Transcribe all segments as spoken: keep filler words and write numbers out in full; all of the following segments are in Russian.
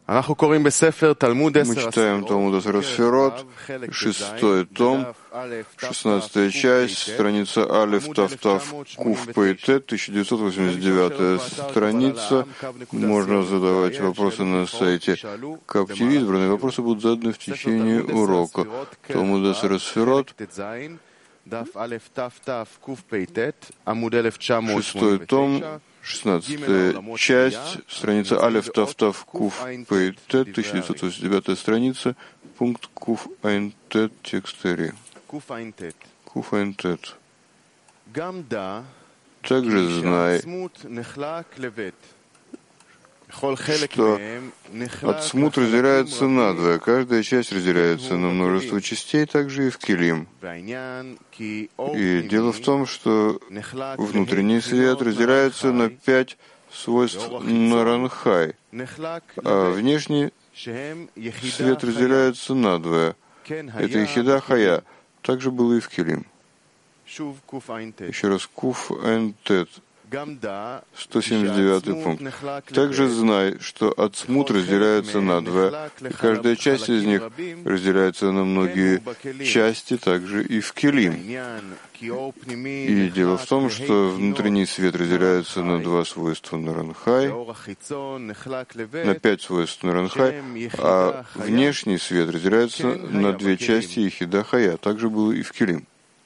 Мы читаем Талмуд Асер Сферот, шестой том, шестнадцатая часть, страница Алеф Тав Тав Куф Пейтет, тысяча девятьсот восемьдесят девятая страница. Можно задавать вопросы на сайте Кап ти ви. Избранные вопросы будут заданы в течение урока. Талмуд Асер Сферот, шестой том, шестнадцатая часть, страница Алеф Тав Тав Куф Пейтет, тысяча девятьсот восемьдесят девятая страница, пункт Куф Айн Тет, текст Эри. Куф Айн Тет. Также знай, что Ацмут разделяется надвое, каждая часть разделяется на множество частей, также и в Келим. И дело в том, что внутренний свет разделяется на пять свойств Наранхай, а внешний свет разделяется надвое. Это Ихида Хая. Также было и в Келим. Еще раз, Куф Айн Тет. сто семьдесят девятый пункт. Также знай, что Ацмут разделяется на два, и каждая часть из них разделяется на многие части, также и в Келим. И дело в том, что внутренний свет разделяется на два свойства Наранхай, на пять свойств Наранхай, а внешний свет разделяется на две части Ихида Хая. Также было и в Келим.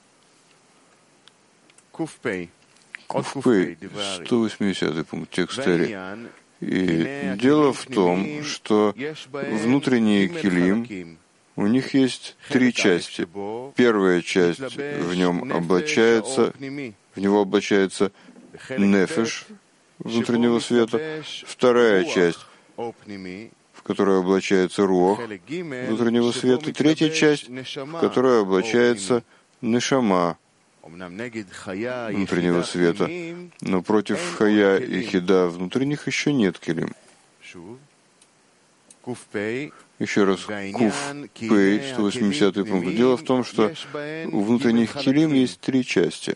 Куфпей, сто восьмидесятый пункт текста Эри. И дело в том, что внутренние Келим, у них есть три части. Первая часть, в нем облачается, в него облачается нефеш внутреннего света. Вторая часть, в которой облачается руах внутреннего света. Третья часть, в которой облачается нешама внутреннего света, но против Хая и Хида внутренних еще нет Келим. Еще раз, Куф Пей, сто восьмидесятый пункт. Дело в том, что у внутренних Келим есть три части.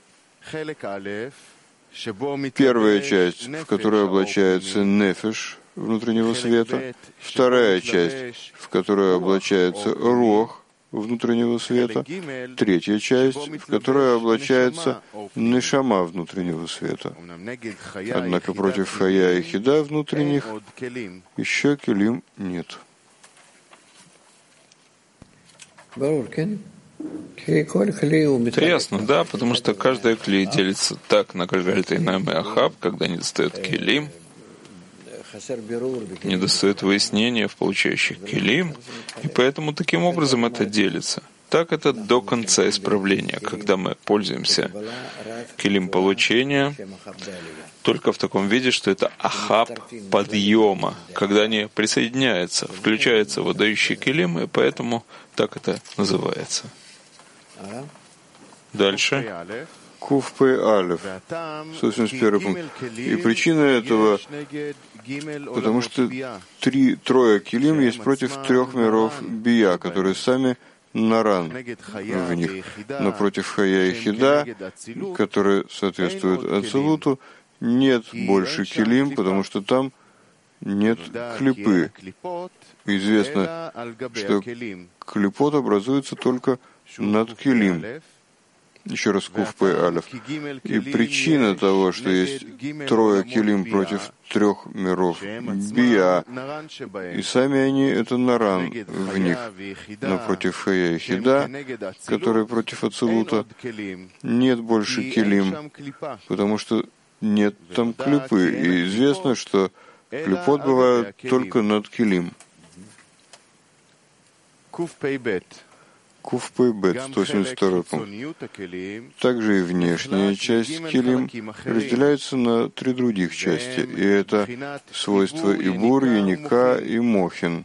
Первая часть, в которой облачается нефеш внутреннего света. Вторая часть, в которой облачается руах внутреннего света. Третья часть, в которой облачается нешама внутреннего света. Однако против Хая и Хида внутренних еще Келим нет. Ясно, да, потому что каждая клей делится так на Гальгальта и Нам и Ахаб, когда недостает Келим, недостает выяснения в получающих Келим, и поэтому таким образом это делится. Так это до конца исправления, когда мы пользуемся Келим получения только в таком виде, что это Ахаб подъема, когда они присоединяются, включаются в отдающие Келим, и поэтому так это называется. Дальше. Куф Пей Алеф, сто восемьдесят первый пункт. И причина этого, потому что три, трое Келим есть против трех миров Бия, которые сами Наран в них. Но против Хая и Хида, которые соответствуют Ацелуту, нет больше Келим, потому что там нет клипы. Известно, что клипот образуется только над Келим. Еще раз Куф Пей Алеф. И причина того, что есть трое Келим против трех миров Бия, и сами они — это Наран в них. Но против Хая и Хида, которые против Ацелута, нет больше Келим, потому что нет там клипы. И известно, что клипот бывают только над Келим. Куф Пей Бет, сто восемьдесят второй пункт. Также и внешняя часть Келим разделяется на три других части, и это свойства Ибур, Яника и Мохин.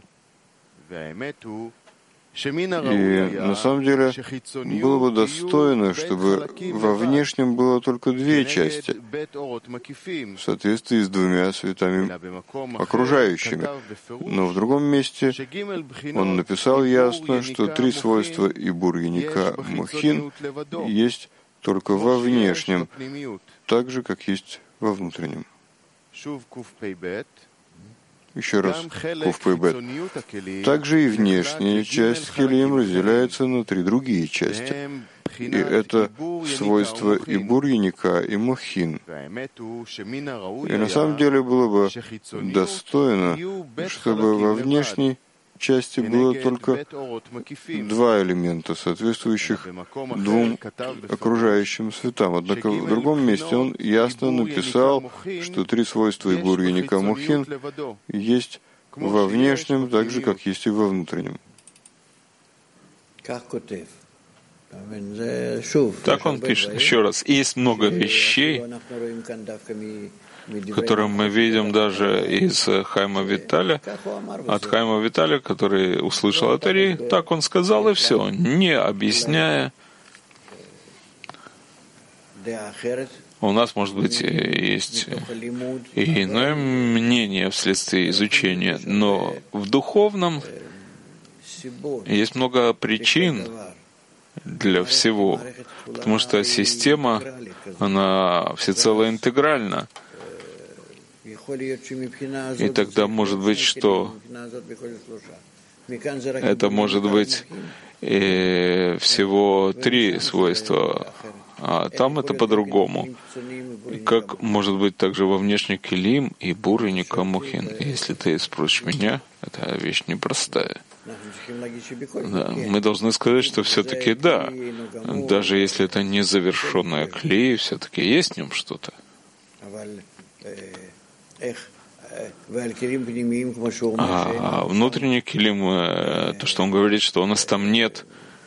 И на самом деле было бы достойно, чтобы во внешнем было только две части, в соответствии с двумя светами окружающими. Но в другом месте он написал ясно, что три свойства Ибур, Яника, Мохин есть только во внешнем, так же, как есть во внутреннем. Еще раз, Кув Пей Бет. Также и внешняя часть Келим разделяется на три другие части. И это свойства и бурьяника, и мухин. И на самом деле было бы достойно, чтобы во внешней части было только два элемента, соответствующих двум окружающим светам. Однако в другом месте он ясно написал, что три свойства и бурьяника мухин есть во внешнем, так же, как есть и во внутреннем. Так он пишет еще раз. Есть много вещей, которые мы видим даже из Хайма Виталя, от Хайма Виталя, который услышал от Ари. Так он сказал, и все, не объясняя. У нас, может быть, есть и иное мнение вследствие изучения, но в духовном есть много причин для всего, потому что система, она всецело интегральна. И тогда может быть, что это может быть и всего три свойства, а там это по-другому. Как может быть также во внешний Келим и бурьяника мухин? Если ты спросишь меня, это вещь непростая. Да, мы должны сказать, что все-таки да, даже если это незавершенная клей, все-таки есть в нем что-то. А внутренний Келим, то, что он говорит, что у нас там нет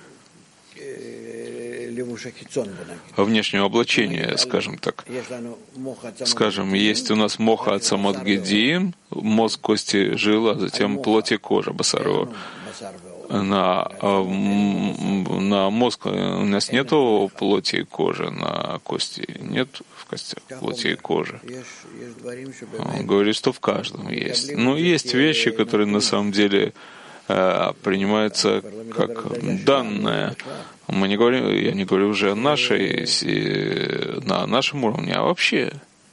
внешнего облачения, скажем так. Скажем, есть у нас моха от самадгедиим, мозг, кости, жила, затем плоть и кожа, басаро. На, на мозг у нас нету плоти и кожи, на кости нет в костях плоти и кожи. Он говорит, что в каждом есть. Но есть вещи, которые на самом деле принимаются как данное. Мы не говорим, я не говорю уже о нашей, на нашем уровне, а вообще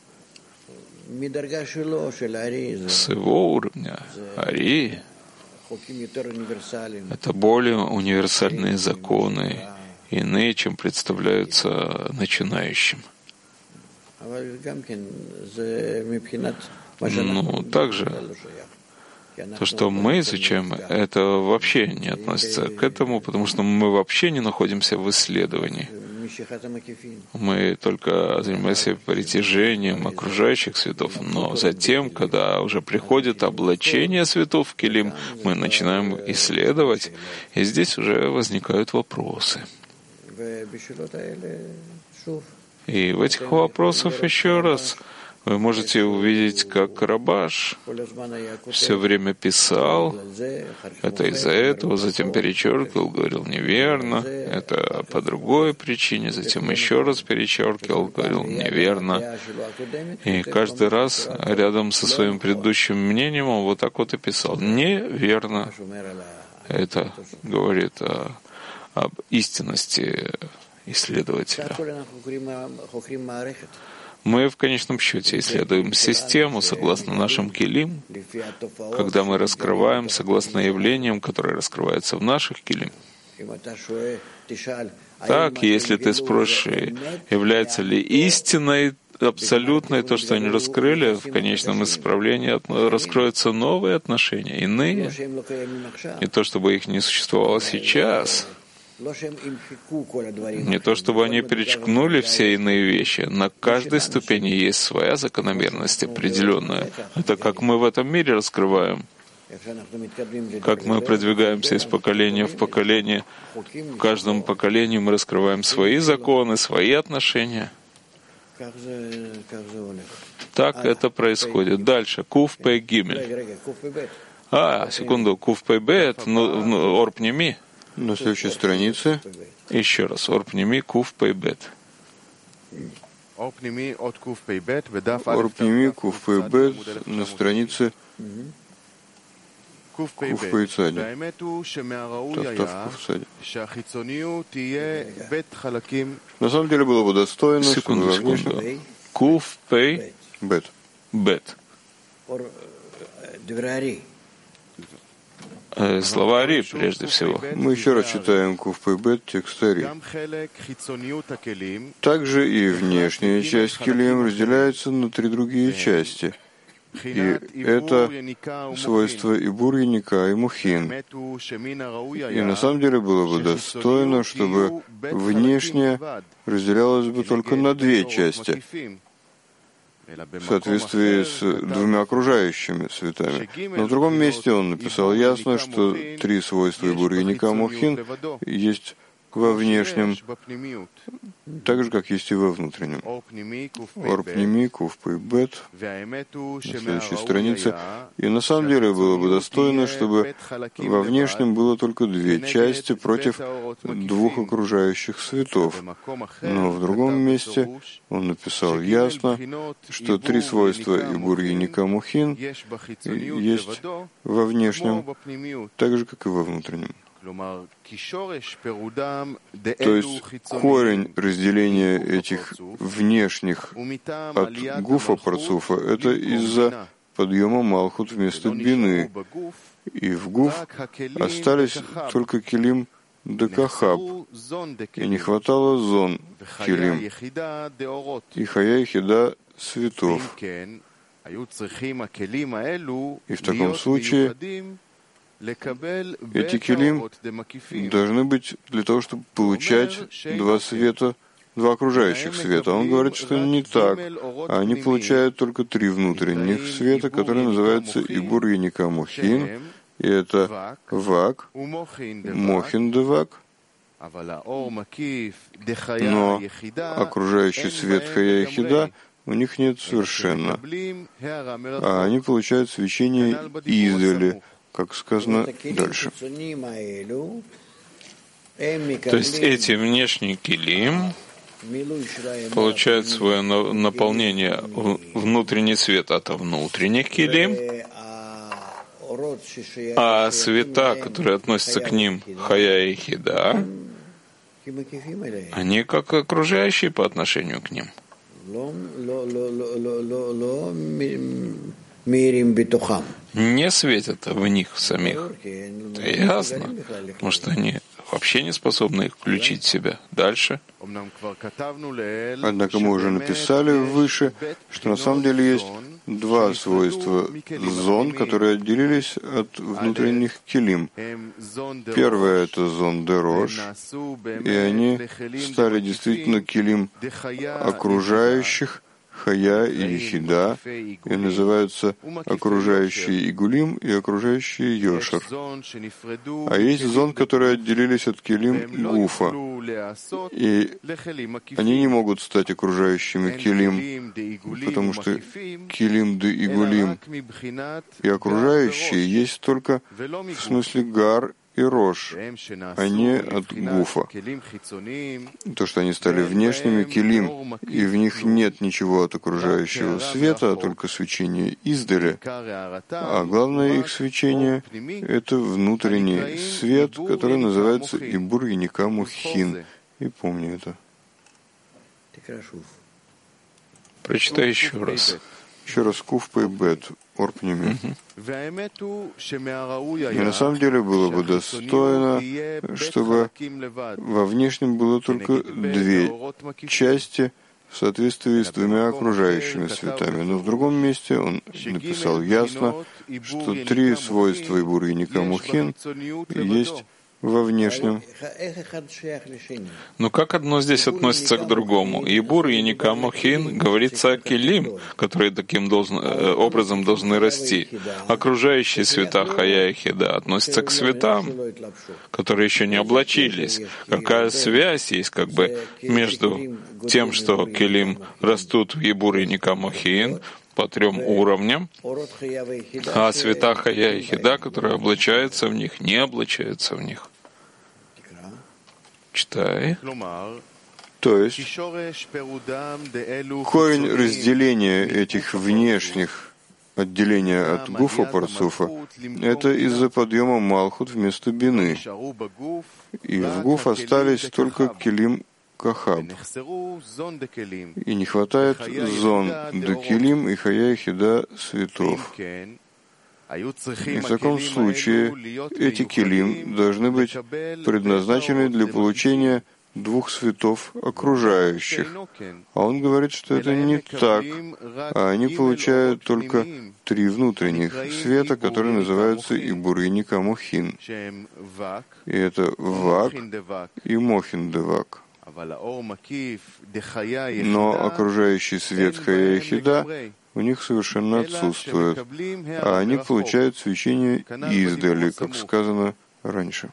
с его уровня Ари. Это более универсальные законы, иные, чем представляются начинающим. Ну, также то, что мы изучаем, это вообще не относится к этому, потому что мы вообще не находимся в исследовании. Мы только занимаемся притяжением окружающих светов, но затем, когда уже приходит облачение светов в Келим, мы начинаем исследовать, и здесь уже возникают вопросы. И в этих вопросах еще раз вы можете увидеть, как Рабаш все время писал, это из-за этого, затем перечеркивал, говорил неверно, это по другой причине, затем еще раз перечеркивал, говорил неверно. И каждый раз рядом со своим предыдущим мнением он вот так вот и писал неверно. Это говорит о, об истинности исследователя. Мы в конечном счете исследуем систему согласно нашим келим, когда мы раскрываем согласно явлениям, которые раскрываются в наших келим. Так, если ты спросишь, является ли истиной абсолютной то, что они раскрыли, в конечном исправлении раскроются новые отношения, иные, не то чтобы их не существовало сейчас. Не то чтобы они перечеркнули все иные вещи. На каждой ступени есть своя закономерность определенная. Это как мы в этом мире раскрываем. Как мы продвигаемся из поколения в поколение. В каждом поколении мы раскрываем свои законы, свои отношения. Так это происходит. Дальше. Кув Пей Гимель. А, секунду. Кув Пей Бет, Орпнеми. На следующей странице. Еще раз. Орпнеми Кув Пей Бет. Орпнеми Кув Пей Бет на странице Кув Пей Цади. На самом деле было бы достойно, секунду, секунду. Кув Пей Бет. Бет. Слова Ари, прежде всего. Мы еще раз читаем Куфпейбет, текст Ари. Также и внешняя часть килим разделяется на три другие части. И это свойство Ибур, Яника и Мухин. И на самом деле было бы достойно, чтобы внешняя разделялась бы только на две части, в соответствии с двумя окружающими светами. Но в другом месте он написал ясно, что три свойства Ибур, Яника, Мухин есть во внешнем, так же, как есть и во внутреннем. Орпними, Куфпейбет, на следующей странице. И на самом деле было бы достойно, чтобы во внешнем было только две части против двух окружающих светов. Но в другом месте он написал ясно, что три свойства Ибур, Яника, Мухин есть во внешнем, так же, как и во внутреннем. То есть корень разделения этих внешних от гуфа парцуфа — это из-за подъема Малхут вместо бины. И в гуф остались только килим де кахаб, и не хватало зон килим, и хая и хида светов. И в таком случае эти килим должны быть для того, чтобы получать два света, два окружающих света. Он говорит, что не так, а они получают только три внутренних света, которые называются Ибур, Яника, Мухин, и это Вак, Мохин де Вак. Но окружающий свет Хая и Хида у них нет совершенно, а они получают свечение издали, как сказано дальше. То есть эти внешние килим получают свое наполнение внутренний свет от внутренних килим, а света, которые относятся к ним, хая и хида, они как окружающие по отношению к ним. Не светят в них самих. Это ясно, потому что они вообще не способны их включить в себя. Дальше. Однако мы уже написали выше, что на самом деле есть два свойства зон, которые отделились от внутренних килим. Первое — это зон де рош, и они стали действительно килим окружающих Хая и Хида, и называются окружающие Игулим и окружающие Йошер. А есть зон, которые отделились от Килим Гуфа, и они не могут стать окружающими Килим, потому что Килим де Игулим и окружающие есть только в смысле Гар и Рош, а не от Гуфа. То, что они стали внешними килим, и в них нет ничего от окружающего света, а только свечение издали. А главное их свечение — это внутренний свет, который называется Ибур, Яника, Мухин. И помни это. Прочитай еще раз. Еще раз Куфпейбет, Орпними. И на самом деле было бы достойно, чтобы во внешнем было только две части в соответствии с двумя окружающими светами. Но в другом месте он написал ясно, что три свойства Ибур, Яника, Мухин есть во внешнем. Но как одно здесь относится к другому? Ибур, Яника, Мухин говорится о килим, которые таким должен, э, образом должны расти. Окружающие света Хая и Хида относятся к светам, которые еще не облачились. Какая связь есть как бы между тем, что килим растут в Ибур, Яника, Мухин по трем уровням, а света Хая и Хида, которые облачаются в них, не облачаются в них? Читай. То есть корень разделения этих внешних отделения от Гуфа Парцуфа — это из-за подъема Малхут вместо бины. И в Гуф остались только килим Кахаб. И не хватает зон до килим и хая и хида светов. И в таком случае эти килим должны быть предназначены для получения двух светов окружающих. А он говорит, что это не так, а они получают только три внутренних света, которые называются Ибур Яника Мохин. И это Вак и Мохин Девак. Но окружающий свет Хая Ехида у них совершенно отсутствует, а они получают свечение издали, как сказано раньше.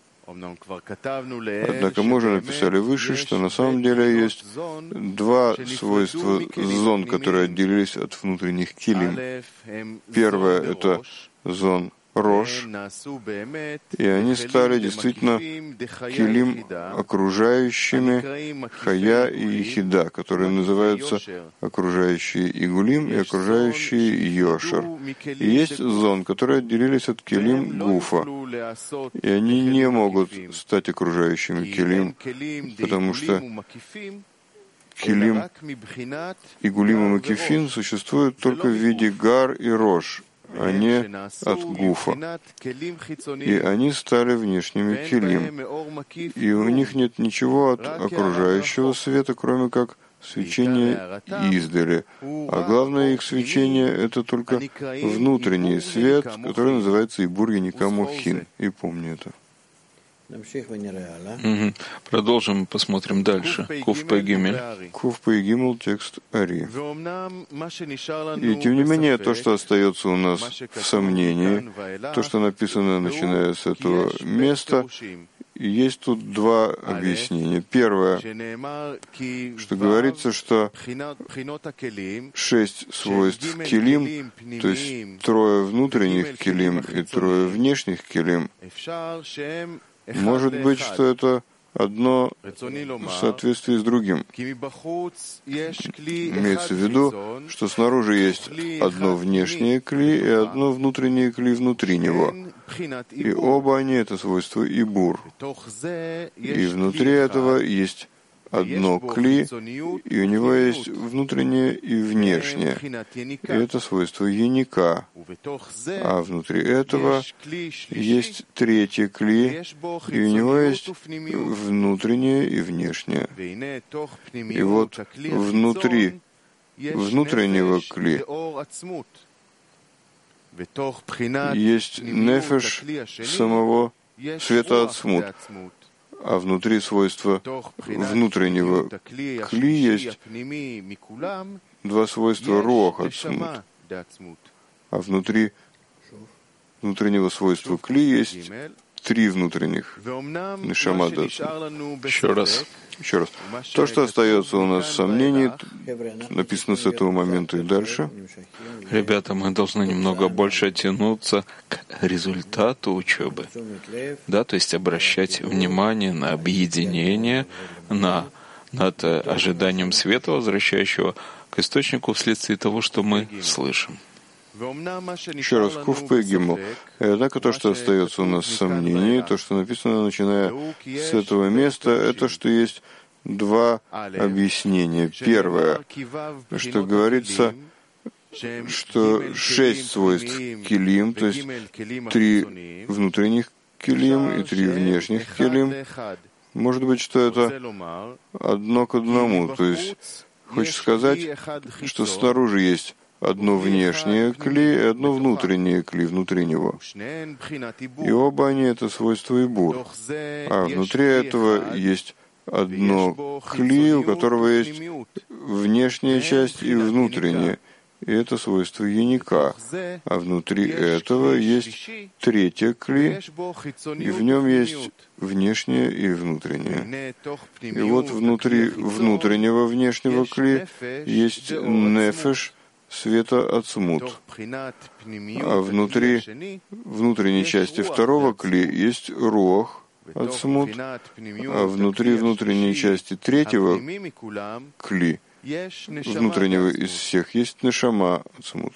Однако мы уже написали выше, что на самом деле есть два свойства зон, которые отделились от внутренних килим. Первое — это зон Рош, и они стали действительно килим окружающими Хая и Ехида, которые называются окружающие Игулим и окружающие Йошер. И есть зон, которые отделились от килим Гуфа, и они не могут стать окружающими килим, потому что килим Игулим и Макифин существуют только в виде Гар и Рош, а не от Гуфа. И они стали внешними килим. И у них нет ничего от окружающего света, кроме как свечение издали. А главное их свечение — это только внутренний свет, который называется Ибур Яника Мохин. И помни это. Угу. Продолжим, посмотрим дальше. Кув Пэ Гимель. Кув Пэ Гимель, текст Ари. И тем не менее, то, что остается у нас в сомнении, то, что написано, начиная с этого места, есть тут два объяснения. Первое, что говорится, что шесть свойств килим, то есть трое внутренних килим и трое внешних килим, может быть, что это одно в соответствии с другим. Имеется в виду, что снаружи есть одно внешнее кли и одно внутреннее кли внутри него. И оба они — это свойство Ибур. И внутри этого есть одно кли, и у него есть внутреннее и внешнее. И это свойство Яника. А внутри этого есть третье кли, и у него есть внутреннее и внешнее. И вот внутри внутреннего кли есть нефеш самого света ацмут, а внутри свойства внутреннего кли есть два свойства руах ацмут, а внутри внутреннего свойства кли есть три внутренних нешама дацмут. Еще раз. Еще раз. То, что остается у нас в сомнении, написано с этого момента и дальше. Ребята, мы должны немного больше тянуться к результату учебы. Да, то есть обращать внимание на объединение, на, над ожиданием света, возвращающего к источнику вследствие того, что мы слышим. Еще раз, Кув Пэ Гимел. Однако то, что остается у нас в сомнении, то, что написано, начиная с этого места, это что есть два объяснения. Первое, что говорится, что шесть свойств килим, то есть три внутренних килим и три внешних килим, может быть, что это одно к одному. То есть, хочешь сказать, что снаружи есть одно внешнее кли и одно внутреннее кли внутри него. И оба они — это свойство Ибур. А внутри этого есть одно кли, у которого есть внешняя часть и внутренняя. И это свойство Яника. А внутри этого есть третье кли, и в нем есть внешнее и внутреннее. И вот внутри внутреннего внешнего кли есть нефеш света ацмут, а внутри внутренней части второго кли есть руах ацмут, а внутри внутренней части третьего кли, внутреннего из всех, есть нешама ацмут.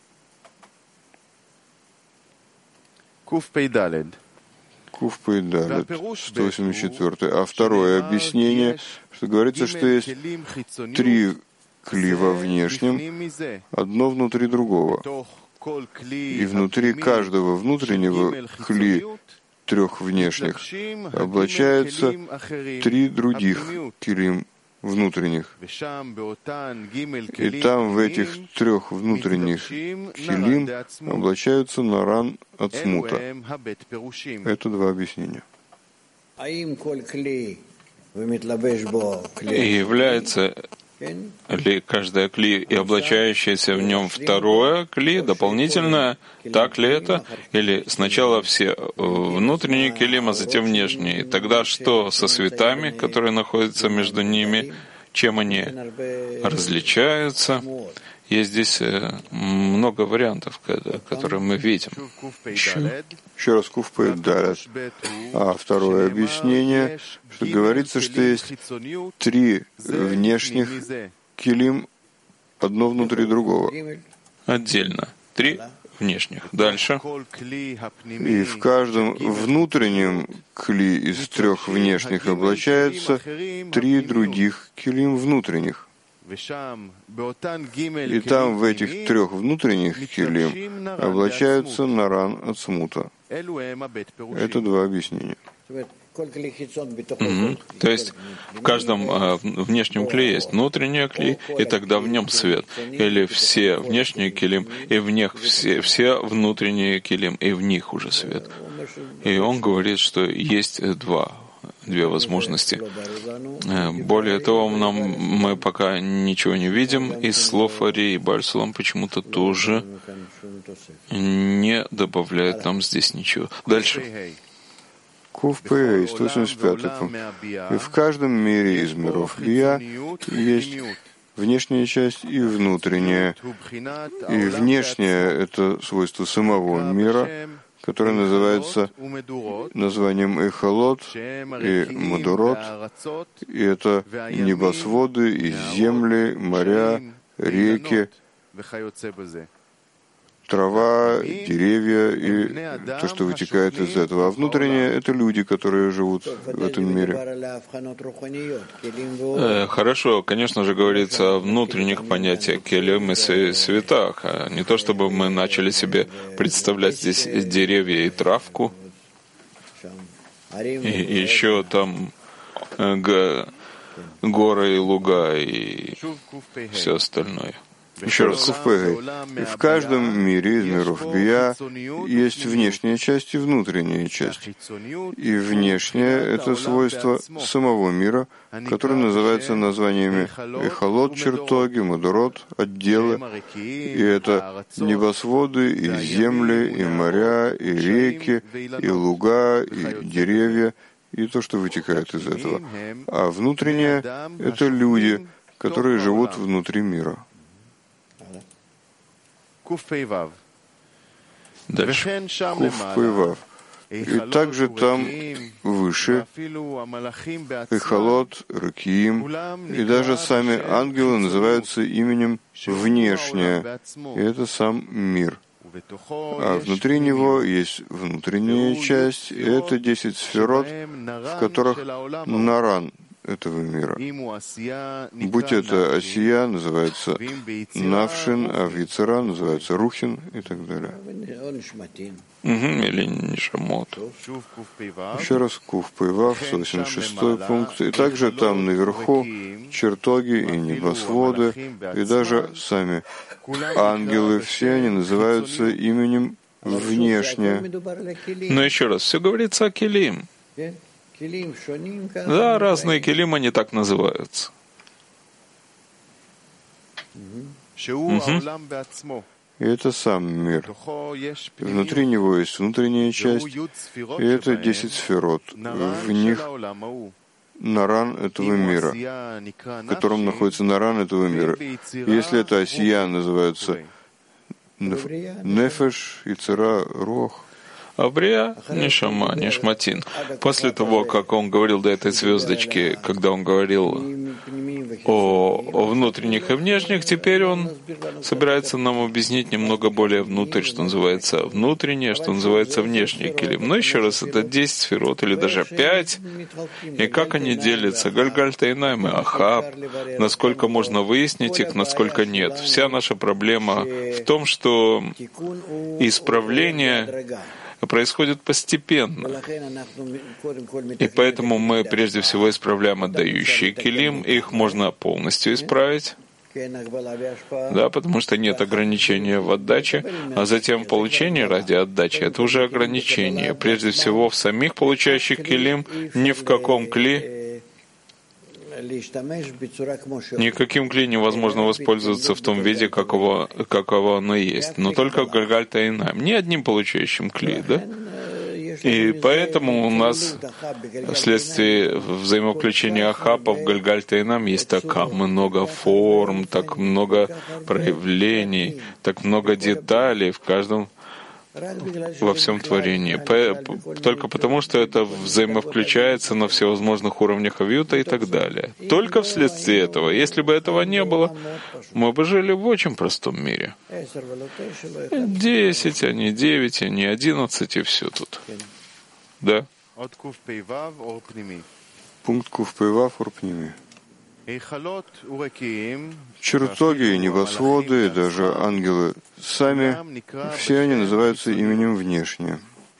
Кув Пэй Далед, сто восемьдесят четыре. А второе объяснение, что говорится, что есть три кли во внешнем, одно внутри другого. И внутри каждого внутреннего кли трех внешних облачаются три других килим внутренних. И там в этих трех внутренних килим облачаются наран от смута. Это два объяснения. И является ли каждое кли и облачающееся в нем второе кли дополнительное? Так ли это? Или сначала все внутренние килим, а затем внешние? Тогда что со светами, которые находятся между ними? Чем они различаются? Есть здесь много вариантов, которые мы видим. Еще, еще раз Куфпейт Далят. А второе объяснение, что говорится, что есть три внешних килим, одно внутри другого. Отдельно. Три внешних. Дальше. И в каждом внутреннем кли из трех внешних облачается три других килим внутренних. И там в этих трех внутренних килим облачаются наран от смута. Это два объяснения. Mm-hmm. То есть в каждом э, внешнем кле есть внутренний клей, и тогда в нем свет. Или все внешние килим, и в них все, все внутренние килим, и в них уже свет. И он говорит, что есть два, две возможности. Более того, нам, мы пока ничего не видим, из слов Ари и Бальсулам почему-то тоже не добавляет нам здесь ничего. Дальше. Куфпэй, сто восемьдесят пятый пункт. И в каждом мире из миров Бия есть внешняя часть и внутренняя. И внешняя — это свойство самого мира, которое называется названием Эхолот и Мадурот. И это небосводы, и земли, моря, реки, трава, деревья и то, что вытекает из этого. А внутреннее — это люди, которые живут в этом мире. Э, хорошо, конечно же, говорится о внутренних понятиях келем и светах. А не то, чтобы мы начали себе представлять здесь деревья и травку, и, и еще там э, г, горы и луга и все остальное. Еще раз, Куфпэгэй. И в каждом мире из миров Бия есть внешняя часть и внутренняя часть. И внешняя — это свойство самого мира, которое называется названиями Эхолот, чертоги, Мадурот, отделы. И это небосводы, и земли, и моря, и реки, и луга, и деревья, и то, что вытекает из этого. А внутреннее — это люди, которые живут внутри мира. Дальше. Куфпэйвав. И также там выше Эхолот, Ракиим, и даже сами ангелы называются именем внешнее, и это сам мир. А внутри него есть внутренняя часть, и это десять сферот, в которых наран этого мира. Будь это Асия, называется Навшин, а в Яцера называется Рухин и так далее. Угу, или Нишамот. Еще раз Куфпэйвав, сто восемьдесят шестой пункт. И также там наверху чертоги и небосводы, и даже сами ангелы, все они называются именем внешне. Но еще раз, все говорится о келим. Да, разные келим, они так называются. Угу. И это сам мир. Внутри него есть внутренняя часть, и это десять сферот. В них наран этого мира, в котором находится наран этого мира. Если это Асия, называется Нефеш, Яцера, Рох. А Брия — Нишама, Нишматин. После того, как он говорил до этой звездочки, когда он говорил о внутренних и внешних, теперь он собирается нам объяснить немного более внутрь, что называется внутреннее, что называется внешний килим. Но еще раз, это десять сферот или даже пять, и как они делятся, Гальгальта и Найм и Ахаб, насколько можно выяснить их, насколько нет. Вся наша проблема в том, что исправление происходит постепенно. И поэтому мы прежде всего исправляем отдающие килим, их можно полностью исправить, да, потому что нет ограничения в отдаче, а затем получение ради отдачи — это уже ограничение. Прежде всего в самих получающих килим, ни в каком кли, никаким кли невозможно воспользоваться в том виде, каково, каково оно есть, но только Гальгальта и Найм, ни одним получающим кли, да? И поэтому у нас вследствие взаимовключения Ахапов, Гальгальта и Найм есть так много форм, так много проявлений, так много деталей в каждом, во всем творении. Только потому, что это взаимовключается на всевозможных уровнях авьюта и так далее. Только вследствие этого. Если бы этого не было, мы бы жили в очень простом мире. Десять, а не девять, а не одиннадцать, и все тут. Да? Пункт Кув-Пейвав Орпними. Чертоги, небосводы и даже ангелы сами, все они называются именем внешне.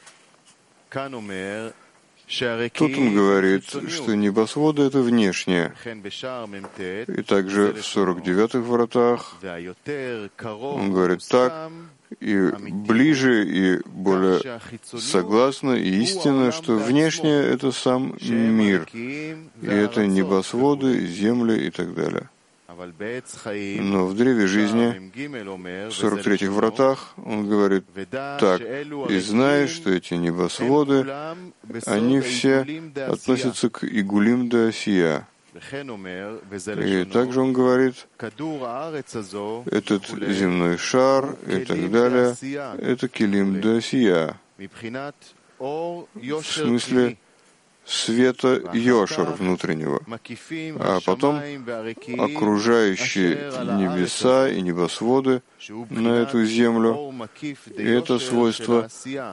Тут он говорит, что небосводы — это внешнее. И также в сорок девятых вратах он говорит так, и ближе, и более согласно и истинно, что внешнее — это сам мир, и это небосводы, земли и так далее. Но в древе жизни, в сорок третьих вратах, он говорит так: «И знай, что эти небосводы, они все относятся к Игулим де Асия». И также он говорит, этот земной шар и так далее, это Килим де Асия, в смысле света Йошер внутреннего, а потом окружающие небеса и небосводы на эту землю, и это свойство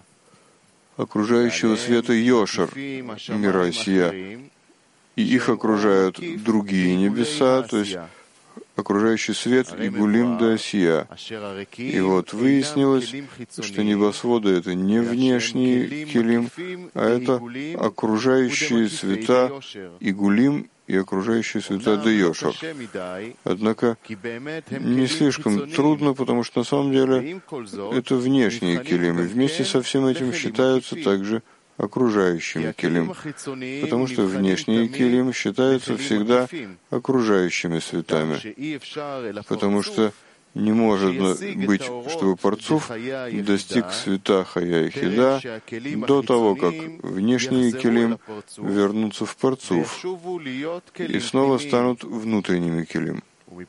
окружающего света Йошер, мира Асия, и их окружают другие небеса, то есть окружающий свет Игулим де Асия. И вот выяснилось, что небосводы — это не внешний килим, а это окружающие света Игулим и окружающие света де Йошер. Однако не слишком трудно, потому что на самом деле это внешние килим, и вместе со всем этим считаются также окружающими килим, потому что внешние килим считаются всегда окружающими светами, потому что не может быть, чтобы Парцуф достиг света Хая и Хида до того, как внешние килим вернутся в Парцуф и снова станут внутренними килим.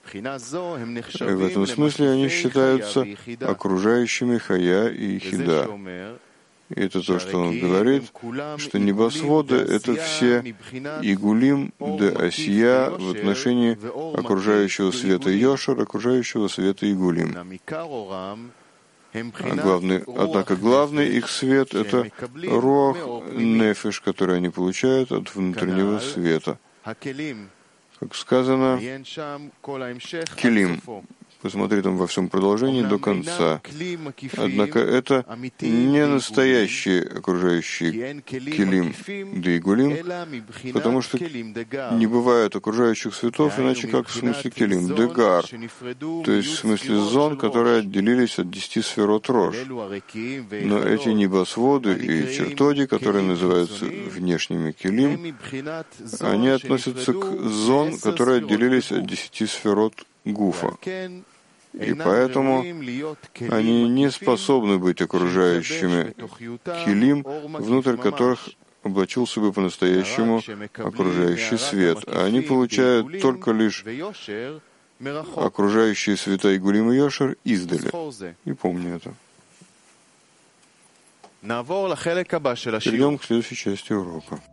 В этом смысле они считаются окружающими Хая и Хида. И это то, что он говорит, что небосводы — это все Игулим де Асия в отношении окружающего света Йошер, окружающего света Игулим. А главный, однако главный их свет — это Руах Нефеш, который они получают от внутреннего света. Как сказано, Килим. Посмотри там во всем продолжении до конца. Однако это не настоящие окружающие килим да игулим, потому что не бывает окружающих светов, иначе как в смысле килим да гар, то есть в смысле зон, которые отделились от десяти сферот Рош. Но эти небосводы и чертоги, которые называются внешними килим, они относятся к зон, которые отделились от десяти сферот Гуфа. И поэтому они не способны быть окружающими килим, внутрь которых облачился бы по-настоящему окружающий свет. А они получают только лишь окружающие света Игулим и Йошер издали. И помни это. Перейдем к следующей части урока.